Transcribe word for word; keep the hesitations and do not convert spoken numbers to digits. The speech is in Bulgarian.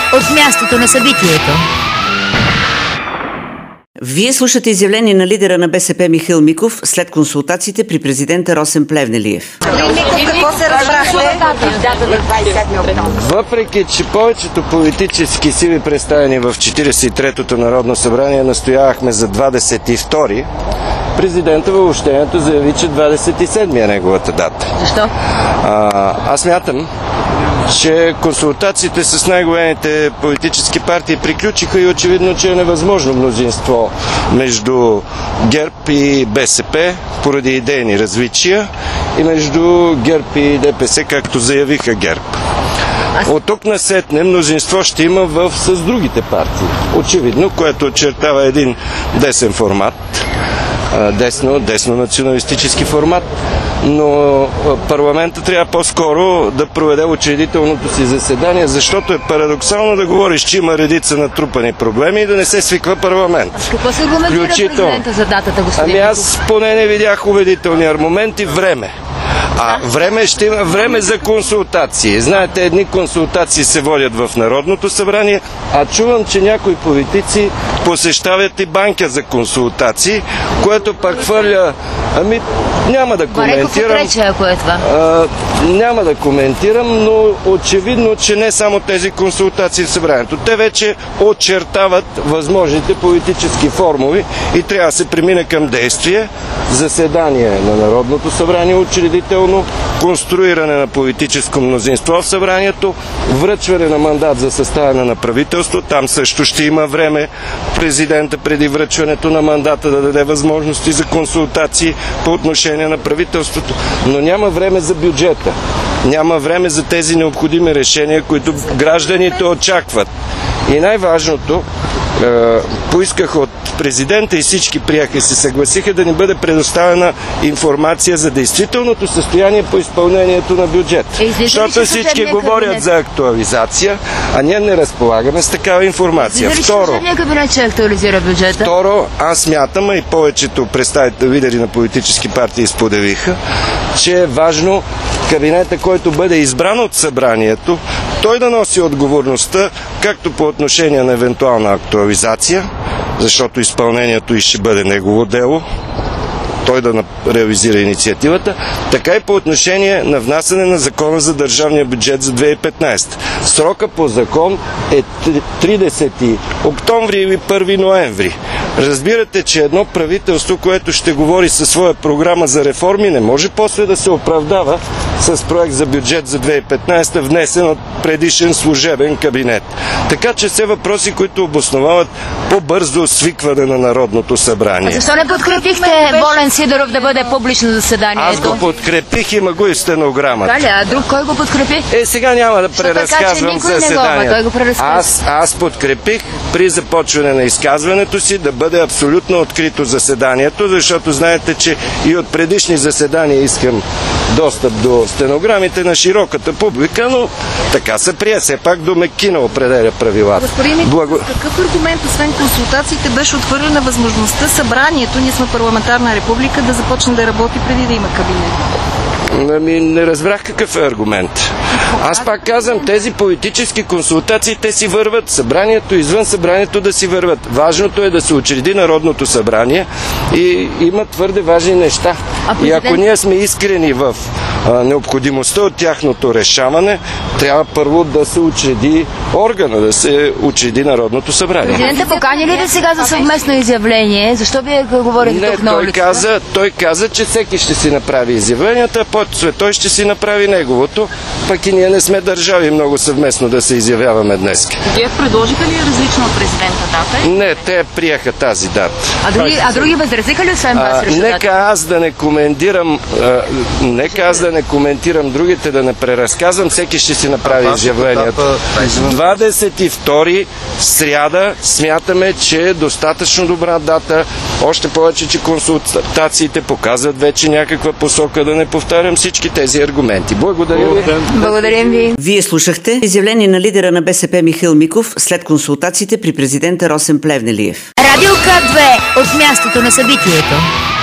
от мястото на събитието. Вие слушате изявление на лидера на БСП Михаил Миков след консултациите при президента Росен Плевнелиев. Какво се разбрахте? Въпреки че повечето политически сили, представени в четиридесет и третото Народно събрание, настоявахме за двадесет и втори, президента във обобщението заяви, че двадесет и седми е неговата дата. Защо? А, аз мятам, че консултациите с най-големите политически партии приключиха и очевидно, че е невъзможно мнозинство между ГЕРБ и БСП поради идейни различия и между ГЕРБ и ДПС, както заявиха ГЕРБ. От тук насетне мнозинство ще има в, с другите партии. Очевидно, което очертава един десен формат, десно, десно-националистически формат, но парламента трябва по-скоро да проведе учредителното си заседание, защото е парадоксално да говориш, че има редица натрупани проблеми и да не се свиква парламент. А с какво се аргументира президента за датата, господин? Ами аз поне не видях убедителни аргументи. Време. А време ще има време за консултации. Знаете, едни консултации се водят в Народното събрание, а чувам, че някои политици посещават и банка за консултации, което пак хвърля... Ами, няма да коментирам. Прече, ако е това. А, няма да коментирам, но очевидно, че не само тези консултации в събранието. Те вече очертават възможните политически формули и трябва да се премине към действие. Заседание на Народното събрание учредително, конструиране на политическо мнозинство в събранието, връчване на мандат за съставяне на правителство. Там също ще има време президента преди връчването на мандата да даде възможности за консултации по отношение на правителството. Но няма време за бюджета. Няма време за тези необходими решения, които гражданите очакват. И най-важното, е, поисках от президента и всички приеха и се съгласиха да ни бъде предоставена информация за действителното състояние по изпълнението на бюджет. Е, Защото всички говорят кабинет за актуализация, а ние не разполагаме с такава информация. Излиза Второ, ли кабинет ще актуализира бюджета? Второ, аз мятам, и повечето представители, лидери на политически партии споделиха, че е важно кабинета, който бъде избран от събранието, той да носи отговорността, както по отношение на евентуална актуализация, защото изпълнението и ще бъде негово дело, той да реализира инициативата, така и по отношение на внасяне на закона за държавния бюджет за две хиляди и петнадесета. Срока по закон е тридесети октомври или първи ноември. Разбирате, че едно правителство, което ще говори със своя програма за реформи, не може после да се оправдава с проект за бюджет за две хиляди и петнадесета, внесен от предишен служебен кабинет. Така че все въпроси, които обосновават по-бързо свикване на Народното събрание. А защо не подкрепихте Волен Сидеров да бъде публично заседанието? Аз го подкрепих, има го и в стенограмата. Дали, а друг кой го подкрепи? Е, сега няма да преразказвам заседанието. Аз, аз подкрепих при започване на изказването си да бъде абсолютно открито заседанието, защото знаете, че и от предишни заседания искам достъп до стенограмите на широката публика, но така се прие. Все пак до Мекина определя правилата. Господин Благо... какъв аргумент, освен консултациите, беше отхвърлена възможността събранието, ние сме парламентарна република, да започне да работи преди да има кабинет? Ами, не разбрах какъв е аргумент. Аз пак казвам, тези политически консултации, те си върват. Събранието, извън събранието да си върват. Важното е да се учреди Народното събрание и има твърде важни неща. И ако ние сме искрени в а, необходимостта от тяхното решаване, трябва първо да се учреди органа, да се учреди Народното събрание. Президента покани ли да сега за съвместно изявление? Защо вие говорите тук на улицата? Каза, той каза, че всеки ще си направи изявленията, после той ще си направи неговото, пък и ние не сме държави много съвместно да се изявяваме днес. Вие предложиха ли различна от президента дата? Не, те приеха тази дата. А други, а други възразиха ли освен вас? Нека аз да не коментирам а, нека аз да не коментирам другите, да не преразказвам, всеки ще си направи изявлението. двадесет и втори сряда смятаме, че е достатъчно добра дата, още повече, че консултациите показват вече някаква посока, да не повтарям всички тези аргументи. Благодаря ви. Благодарим ви. Вие слушахте изявление на лидера на БСП Михаил Миков след консултациите при президента Росен Плевнелиев. Радио К две от мястото на събитието.